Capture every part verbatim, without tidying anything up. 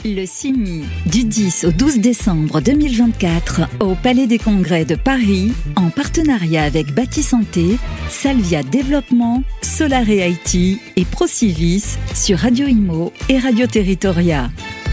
Le CIMI, du dix au douze décembre deux mille vingt-quatre, au Palais des Congrès de Paris, en partenariat avec Bâti Santé, Salvia Développement, Solare I T et Procivis sur Radio Imo et Radio Territoria.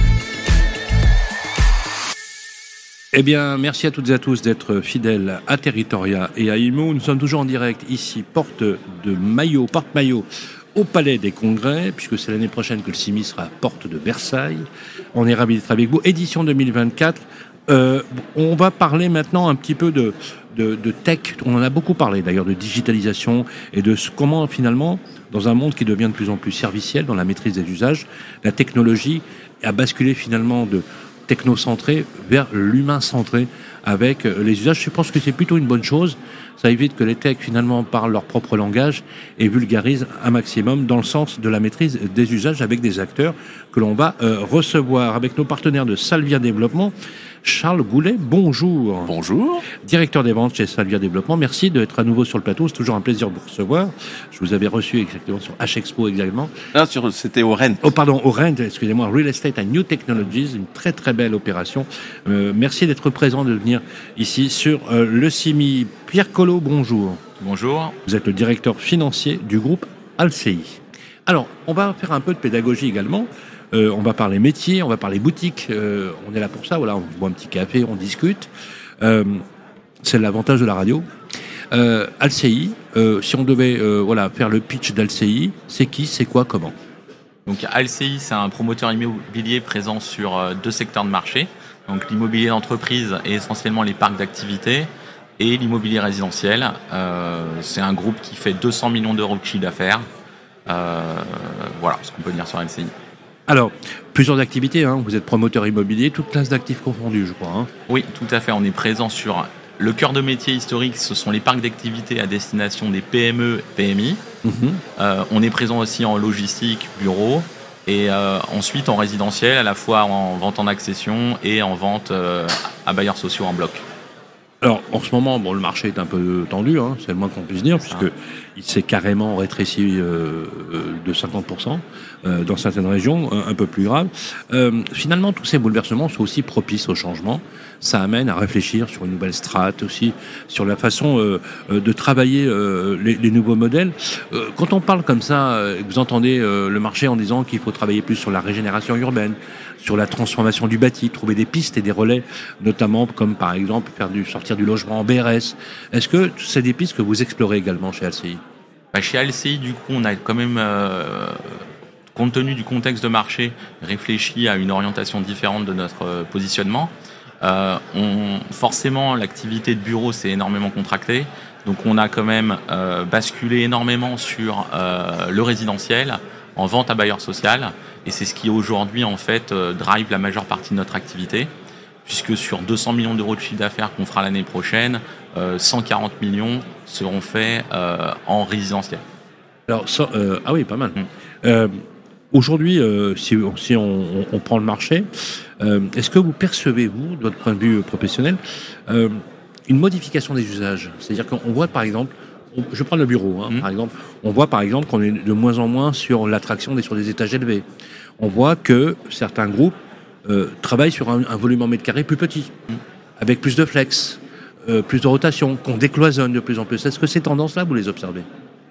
Eh bien, merci à toutes et à tous d'être fidèles à Territoria et à Imo. Nous sommes toujours en direct ici, porte de Maillot, porte Maillot, au Palais des Congrès, puisque c'est l'année prochaine que le CIMI sera à porte de Versailles. On est ravis d'être avec vous. Édition deux mille vingt-quatre. Euh, on va parler maintenant un petit peu de, de, de tech. On en a beaucoup parlé d'ailleurs, de digitalisation et de ce, comment finalement, dans un monde qui devient de plus en plus serviciel, dans la maîtrise des usages, la technologie a basculé finalement de technocentré vers l'humain-centré avec les usages. Je pense que c'est plutôt une bonne chose. Ça évite que les techs finalement parlent leur propre langage et vulgarisent un maximum dans le sens de la maîtrise des usages avec des acteurs que l'on va euh, recevoir avec nos partenaires de Salvia Développement. Charles Goulet, bonjour. Bonjour. Directeur des ventes chez Salvia Développement. Merci d'être à nouveau sur le plateau. C'est toujours un plaisir de vous recevoir. Je vous avais reçu exactement sur H-Expo également. Non, sur, c'était au Rent. Oh, pardon, au Rent, excusez-moi. Real Estate and New Technologies, une très très belle opération. Euh, merci d'être présent, de venir ici sur euh, le CIMI. Pierre Collot, bonjour. Bonjour. Vous êtes le directeur financier du groupe Alcei. Alors, on va faire un peu de pédagogie également. Euh, on va parler métier, on va parler boutique. Euh, on est là pour ça. Voilà, on boit un petit café, on discute. Euh, c'est l'avantage de la radio. Euh, Alcei, euh, si on devait euh, voilà faire le pitch d'Alcei, c'est qui, c'est quoi, comment? Donc Alcei, c'est un promoteur immobilier présent sur euh, deux secteurs de marché. Donc l'immobilier d'entreprise et essentiellement les parcs d'activités et l'immobilier résidentiel. Euh, c'est un groupe qui fait deux cents millions d'euros de chiffre d'affaires. Euh, voilà ce qu'on peut dire sur Alcei. Alors, plusieurs activités, hein. Vous êtes promoteur immobilier, toute classe d'actifs confondus, je crois. Hein. Oui, tout à fait. On est présent sur le cœur de métier historique, ce sont les parcs d'activités à destination des P M E, P M I. Mm-hmm. Euh, on est présent aussi en logistique, bureau, et euh, ensuite en résidentiel, à la fois en vente en accession et en vente euh, à bailleurs sociaux en bloc. Alors, en ce moment, bon, le marché est un peu tendu, hein, c'est le moins qu'on puisse dire, puisque il s'est carrément rétréci euh, de cinquante pour cent euh, dans certaines régions, un, un peu plus grave. Euh, finalement, tous ces bouleversements sont aussi propices au changement. Ça amène à réfléchir sur une nouvelle strate aussi, sur la façon euh, de travailler euh, les, les nouveaux modèles. Euh, quand on parle comme ça, euh, vous entendez euh, le marché en disant qu'il faut travailler plus sur la régénération urbaine, sur la transformation du bâti, trouver des pistes et des relais, notamment comme par exemple faire du, sortir du logement en B R S. Est-ce que c'est des pistes que vous explorez également chez Alcei? Bah, chez Alcei, du coup, on a quand même, euh, compte tenu du contexte de marché, réfléchi à une orientation différente de notre euh, positionnement. Euh, on, forcément, l'activité de bureau s'est énormément contractée. Donc, on a quand même euh, basculé énormément sur euh, le résidentiel en vente à bailleur social. Et c'est ce qui aujourd'hui, en fait, euh, drive la majeure partie de notre activité. Puisque sur deux cents millions d'euros de chiffre d'affaires qu'on fera l'année prochaine, euh, cent quarante millions seront faits euh, en résidentiel. Alors, ça, euh, ah oui, pas mal. Mmh. Euh, aujourd'hui, euh, si, si on, on, on prend le marché, euh, est-ce que vous percevez, vous, de votre point de vue professionnel, euh, une modification des usages? C'est-à-dire qu'on voit, par exemple, on, je prends le bureau, hein, mmh. par exemple, on voit, par exemple, qu'on est de moins en moins sur l'attraction des, sur des étages élevés. On voit que certains groupes Euh, travaille sur un, un volume en mètre carré plus petit, mmh. avec plus de flex, euh, plus de rotation, qu'on décloisonne de plus en plus. Est-ce que ces tendances-là, vous les observez?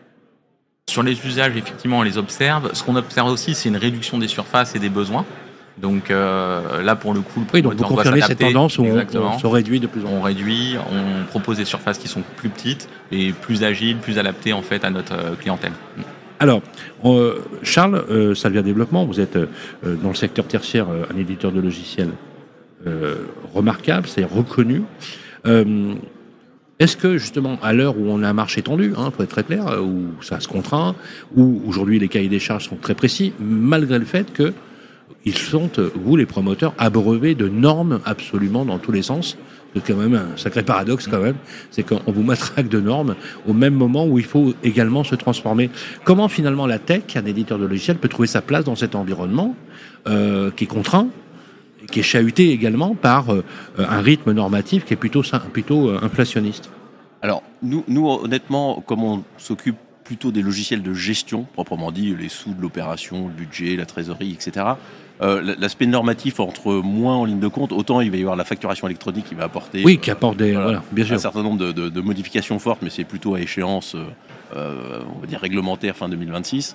Sur les usages, effectivement, on les observe. Ce qu'on observe aussi, c'est une réduction des surfaces et des besoins. Donc euh, là, pour le coup, le oui, donc vous confirmez cette tendance où on, on se réduit de plus en plus. On réduit, on propose des surfaces qui sont plus petites et plus agiles, plus adaptées en fait à notre clientèle. Alors, euh, Charles, euh, Salvia Développement, vous êtes euh, dans le secteur tertiaire euh, un éditeur de logiciels euh, remarquable, c'est reconnu. Euh, est-ce que justement, à l'heure où on a un marché tendu, hein, pour être très clair, où ça se contraint, où aujourd'hui les cahiers des charges sont très précis, malgré le fait que ils sont, vous les promoteurs, abreuvés de normes absolument dans tous les sens. C'est quand même un sacré paradoxe quand même, c'est qu'on vous matraque de normes au même moment où il faut également se transformer. Comment finalement la tech, un éditeur de logiciels, peut trouver sa place dans cet environnement euh, qui est contraint, qui est chahuté également par euh, un rythme normatif qui est plutôt, plutôt euh, inflationniste? Alors nous, nous honnêtement, comme on s'occupe plutôt des logiciels de gestion, proprement dit, les sous de l'opération, le budget, la trésorerie, et cetera, euh, l'aspect normatif entre moins en ligne de compte, autant il va y avoir la facturation électronique qui va apporter. Oui, qui apporte des, voilà, voilà, bien sûr. Un certain nombre de, de, de modifications fortes, mais c'est plutôt à échéance, euh, on va dire réglementaire fin deux mille vingt-six.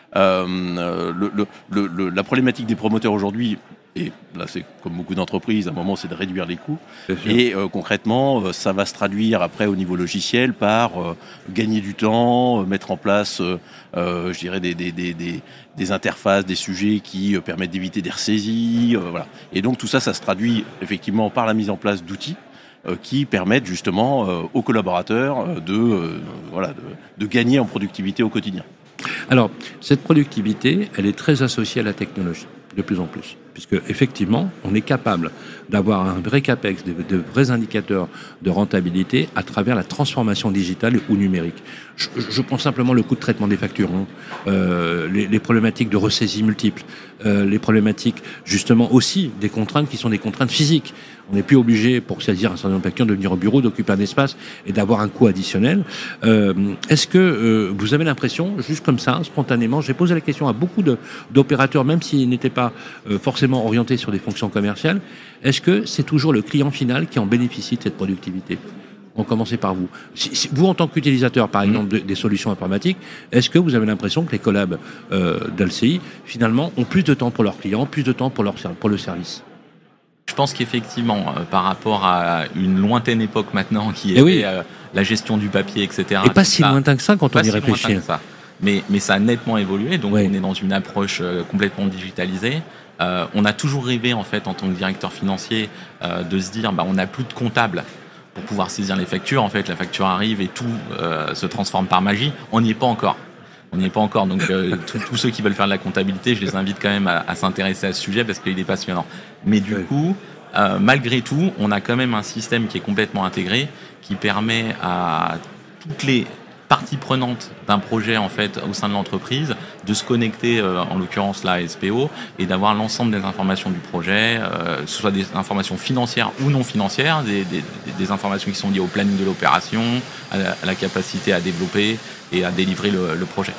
Euh, le, le, le, la problématique des promoteurs aujourd'hui, et là c'est comme beaucoup d'entreprises, à un moment c'est de réduire les coûts, et euh, concrètement euh, ça va se traduire après au niveau logiciel par euh, gagner du temps, euh, mettre en place euh, euh, je dirais des, des, des, des, des interfaces, des sujets qui euh, permettent d'éviter des ressaisies, euh, voilà. Et donc tout ça, ça se traduit effectivement par la mise en place d'outils euh, qui permettent justement euh, aux collaborateurs de, euh, voilà, de, de gagner en productivité au quotidien. Alors, cette productivité, elle est très associée à la technologie, de plus en plus. Puisque, effectivement, on est capable d'avoir un vrai CAPEX, de, de vrais indicateurs de rentabilité à travers la transformation digitale ou numérique. Je, je prends simplement le coût de traitement des factures, hein, euh, les, les problématiques de ressaisie multiples, euh, les problématiques, justement, aussi des contraintes qui sont des contraintes physiques. On n'est plus obligé, pour saisir un certain nombre de factures, de venir au bureau, d'occuper un espace et d'avoir un coût additionnel. Euh, est-ce que euh, vous avez l'impression, juste comme ça, spontanément, j'ai posé la question à beaucoup de, d'opérateurs, même s'ils n'étaient pas euh, forcément orientés sur des fonctions commerciales, est-ce que c'est toujours le client final qui en bénéficie de cette productivité ? On commençait par vous. Si, si, vous, en tant qu'utilisateur, par exemple, de, des solutions informatiques, est-ce que vous avez l'impression que les collabs euh, d'A L C I, finalement, ont plus de temps pour leurs clients, plus de temps pour, leur, pour le service ? Je pense qu'effectivement, euh, par rapport à une lointaine époque maintenant, qui eh est oui. euh, la gestion du papier, et cetera. Et pas si ça, lointain que ça quand on y si réfléchit. Ça. Mais, mais ça a nettement évolué, donc oui. on est dans une approche euh, complètement digitalisée. Euh, on a toujours rêvé, en fait, en tant que directeur financier, euh, de se dire, bah, on n'a plus de comptable pour pouvoir saisir les factures. En fait, la facture arrive et tout euh, se transforme par magie. On n'y est pas encore. On n'y est pas encore. Donc, euh, tous ceux qui veulent faire de la comptabilité, je les invite quand même à, à s'intéresser à ce sujet parce qu'il est passionnant. Mais du oui. coup, euh, malgré tout, on a quand même un système qui est complètement intégré, qui permet à toutes les parties prenantes d'un projet en fait au sein de l'entreprise de se connecter, euh, en l'occurrence là à S P O, et d'avoir l'ensemble des informations du projet, euh, que ce soit des informations financières ou non financières, des, des, des informations qui sont liées au planning de l'opération, à la, à la capacité à développer et à délivrer le, le projet.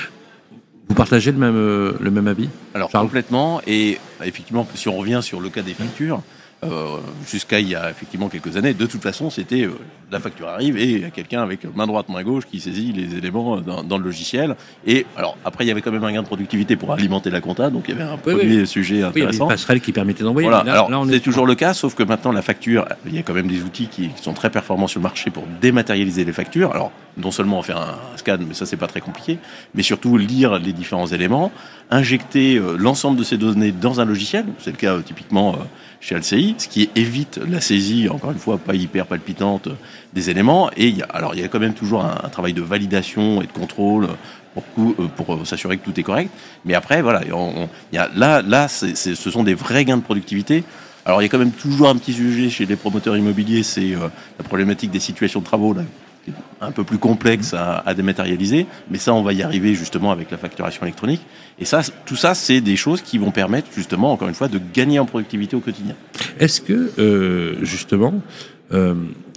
Vous partagez le même, euh, le même avis ? Alors Charles ? Complètement, et effectivement si on revient sur le cas des factures, Euh, jusqu'à il y a effectivement quelques années, de toute façon, c'était euh, la facture arrive et il y a quelqu'un avec main droite, main gauche qui saisit les éléments dans, dans le logiciel. Et alors après, il y avait quand même un gain de productivité pour alimenter la compta, donc il y avait un oui, premier oui. sujet intéressant. Oui, il y avait une passerelle qui permettait d'envoyer. Voilà. Là, alors là, on c'est est... toujours le cas, sauf que maintenant la facture, il y a quand même des outils qui sont très performants sur le marché pour dématérialiser les factures. Alors non seulement faire un, un scan, mais ça c'est pas très compliqué, mais surtout lire les différents éléments, injecter euh, l'ensemble de ces données dans un logiciel. C'est le cas euh, typiquement euh, chez L C I, ce qui évite la saisie, encore une fois, pas hyper palpitante des éléments. Et il y a, alors il y a quand même toujours un, un travail de validation et de contrôle pour, coup, pour s'assurer que tout est correct. Mais après, voilà, on, on, il y a, là, là c'est, c'est, ce sont des vrais gains de productivité. Alors il y a quand même toujours un petit sujet chez les promoteurs immobiliers, c'est euh, la problématique des situations de travaux, là, qui est un peu plus complexe à, à dématérialiser. Mais ça, on va y arriver justement avec la facturation électronique. Et ça, tout ça, c'est des choses qui vont permettre justement, encore une fois, de gagner en productivité au quotidien. Est-ce que, euh, justement, euh,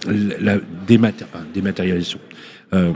la dématé- enfin, dématérialisation, euh,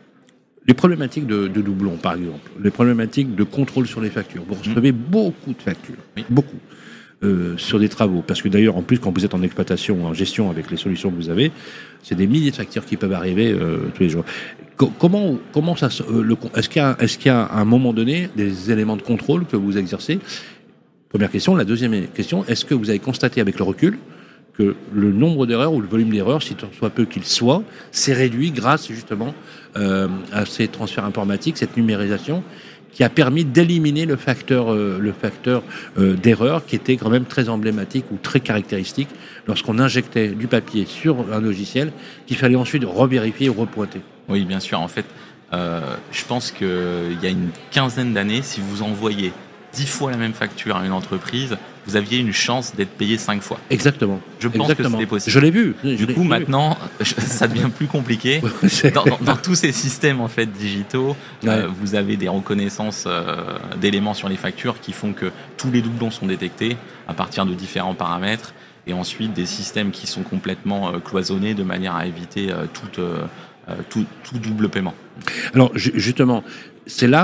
les problématiques de, de doublons, par exemple, les problématiques de contrôle sur les factures, vous recevez mmh. beaucoup de factures, oui. beaucoup, euh, sur des travaux. Parce que d'ailleurs, en plus, quand vous êtes en exploitation, en gestion avec les solutions que vous avez, c'est des milliers de factures qui peuvent arriver euh, tous les jours. Comment, comment ça, euh, le, est-ce qu'il y a, est-ce qu'il y a à un moment donné des éléments de contrôle que vous exercez ? Première question. La deuxième question, est-ce que vous avez constaté avec le recul que le nombre d'erreurs ou le volume d'erreurs, si tant soit peu qu'il soit, s'est réduit grâce justement euh, à ces transferts informatiques, cette numérisation qui a permis d'éliminer le facteur, euh, le facteur euh, d'erreur qui était quand même très emblématique ou très caractéristique lorsqu'on injectait du papier sur un logiciel qu'il fallait ensuite revérifier ou repointer. Oui, bien sûr. En fait, euh, je pense qu'il y a une quinzaine d'années, si vous envoyez dix fois la même facture à une entreprise, vous aviez une chance d'être payé cinq fois. Exactement. Je pense Exactement. que c'était possible. Je l'ai vu. Du je coup, l'ai maintenant, vu. ça devient plus compliqué. Dans, dans, dans tous ces systèmes en fait digitaux, ouais. euh, vous avez des reconnaissances euh, d'éléments sur les factures qui font que tous les doublons sont détectés à partir de différents paramètres, et ensuite des systèmes qui sont complètement euh, cloisonnés de manière à éviter euh, toute, euh, tout, tout double paiement. Alors justement, c'est là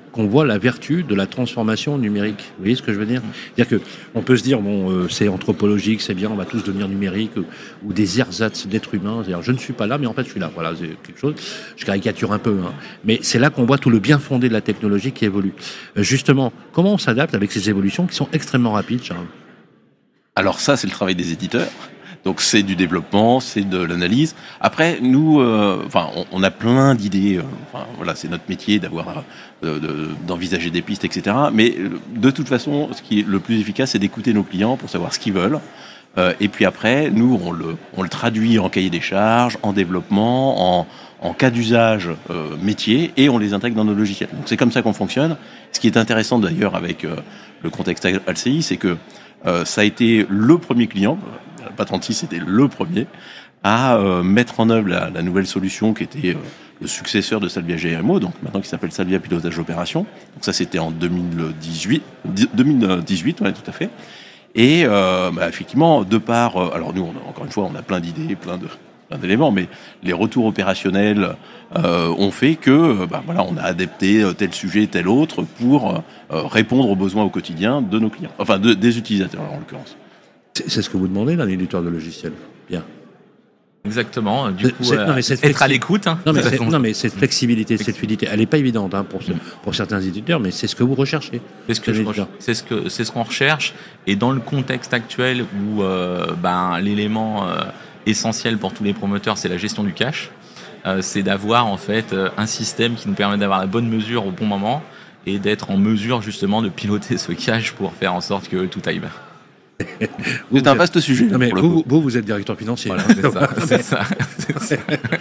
qu'on voit la vertu de la transformation numérique. Vous voyez ce que je veux dire ? C'est-à-dire que on peut se dire bon, euh, c'est anthropologique, c'est bien, on va tous devenir numériques ou, ou des ersatz d'êtres humains. C'est-à-dire, je ne suis pas là, mais en fait, je suis là. Voilà, c'est quelque chose. Je caricature un peu, hein. Mais c'est là qu'on voit tout le bien fondé de la technologie qui évolue. Euh, justement, comment on s'adapte avec ces évolutions qui sont extrêmement rapides, Charles ? Alors ça, c'est le travail des éditeurs. Donc c'est du développement, c'est de l'analyse. Après, nous, euh, enfin, on, on a plein d'idées. Euh, enfin, voilà, c'est notre métier d'avoir, euh, de, d'envisager des pistes, et cetera. Mais de toute façon, ce qui est le plus efficace, c'est d'écouter nos clients pour savoir ce qu'ils veulent. Euh, et puis après, nous, on le, on le traduit en cahier des charges, en développement, en, en cas d'usage euh, métier, et on les intègre dans nos logiciels. Donc c'est comme ça qu'on fonctionne. Ce qui est intéressant d'ailleurs avec euh, le contexte A L C I, c'est que euh, ça a été le premier client. Pas trente-six, c'était le premier à euh, mettre en œuvre la, la nouvelle solution qui était euh, le successeur de Salvia G M O, donc maintenant qui s'appelle Salvia Pilotage d'Opération. Donc ça, c'était en deux mille dix-huit, deux mille dix-huit, ouais, tout à fait. Et euh, bah, effectivement, de part, euh, alors nous, on a, encore une fois, on a plein d'idées, plein de plein d'éléments, mais les retours opérationnels euh, ont fait que, bah, voilà, on a adapté tel sujet, tel autre pour euh, répondre aux besoins au quotidien de nos clients, enfin de, des utilisateurs en l'occurrence. C'est ce que vous demandez d'un éditeur de logiciel. Bien. Exactement. Du C'est- coup, c'est- euh, non, mais cette être à flexi- l'écoute. Hein, Non mais, de toute c'est- façon. non mais cette flexibilité, cette fluidité, elle n'est pas évidente hein, pour, ce- pour certains éditeurs, mais c'est ce que vous recherchez. C'est ce que je recherche. C'est ce que c'est ce qu'on recherche. Et dans le contexte actuel où euh, ben l'élément euh, essentiel pour tous les promoteurs, c'est la gestion du cash. Euh, c'est d'avoir en fait euh, un système qui nous permet d'avoir la bonne mesure au bon moment et d'être en mesure justement de piloter ce cash pour faire en sorte que tout aille bien. C'est un vaste sujet. Non, mais pour le vous, coup. vous, vous êtes directeur financier. Voilà, c'est ça. C'est ça, c'est ça.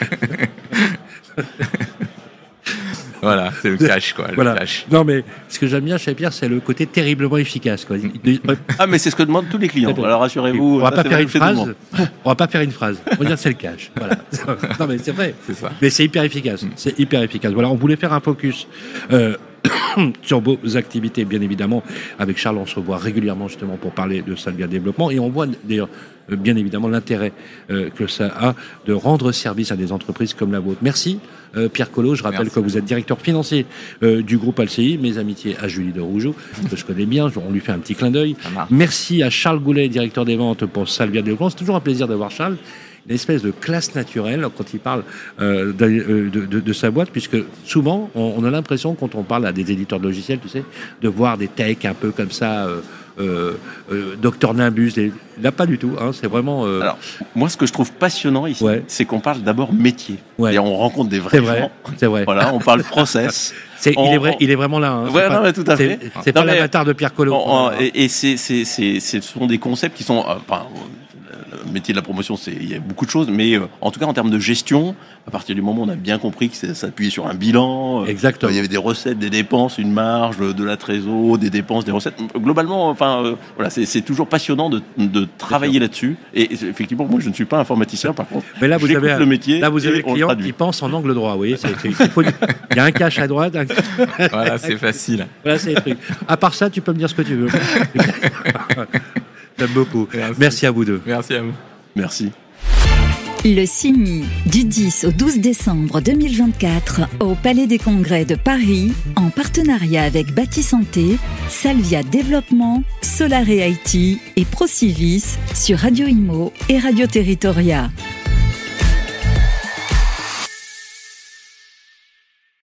Voilà, c'est le cash quoi. Le Voilà. cash. Non mais ce que j'aime bien chez Pierre, c'est le côté terriblement efficace. Quoi. Il- il- Ah, mais c'est ce que demandent tous les clients. C'est bon. Alors rassurez-vous, on va ça, pas c'est faire vrai une que c'est tout le phrase. monde. On va pas faire une phrase. On va dire c'est le cash. Voilà. Non mais c'est vrai. C'est ça. Mais c'est hyper efficace. C'est hyper efficace. Voilà, on voulait faire un focus euh, sur vos activités, bien évidemment. Avec Charles, on se voit régulièrement justement pour parler de Salvia Développement, et on voit d'ailleurs euh, bien évidemment l'intérêt euh, que ça a de rendre service à des entreprises comme la vôtre. Merci euh, Pierre Collot. Je rappelle Merci. que vous êtes directeur financier euh, du groupe A L C I. Mes amitiés à Julie de Rougeau, que je connais bien. On lui fait un petit clin d'œil. Ça marche. Merci à Charles Goulet, directeur des ventes pour Salvia Développement. C'est toujours un plaisir d'avoir Charles. Une espèce de classe naturelle quand il parle euh, de, de, de, de sa boîte, puisque souvent, on, on a l'impression, quand on parle à des éditeurs de logiciels, tu sais, de voir des techs un peu comme ça, euh, euh, euh, Docteur Nimbus. Et, là, pas du tout. Hein, c'est vraiment... Euh, Alors, moi, ce que je trouve passionnant ici, Ouais. c'est qu'on parle d'abord métier. Ouais. Et on rencontre des vrais c'est vrai. gens. C'est vrai. Voilà, on parle process. C'est, On- il, est vrai, on- il est vraiment là. Hein. C'est Ouais, pas- non, mais tout à c'est- fait. C'est Non, pas mais- l'avatar de Pierre Collot. On- on- et et c'est, c'est, c'est, ce sont des concepts qui sont... euh, Enfin, le métier de la promotion, c'est, il y a beaucoup de choses, mais euh, en tout cas, en termes de gestion, à partir du moment où on a bien compris que ça s'appuyait sur un bilan, euh, Exactement. il y avait des recettes, des dépenses, une marge, de la trésor, des dépenses, des recettes. Globalement, enfin, euh, voilà, c'est, c'est toujours passionnant de, de travailler là-dessus. Et effectivement, moi, je ne suis pas informaticien, par contre. Mais là, vous J'écoute avez, le métier. là, vous avez et le on client traduit. qui pense en angle droit. Vous voyez, c'est, c'est- il, faut du- il y a un cache à droite. Un... Voilà, c'est facile. Voilà, c'est le truc. À part ça, tu peux me dire ce que tu veux. J'aime beaucoup. Merci. Merci à vous deux. Merci à vous. Merci. Le C I M I, du dix au douze décembre deux mille vingt-quatre, au Palais des Congrès de Paris, en partenariat avec Bâti Santé, Salvia Développement, Solaré I T et Procivis sur Radio Imo et Radio Territoria.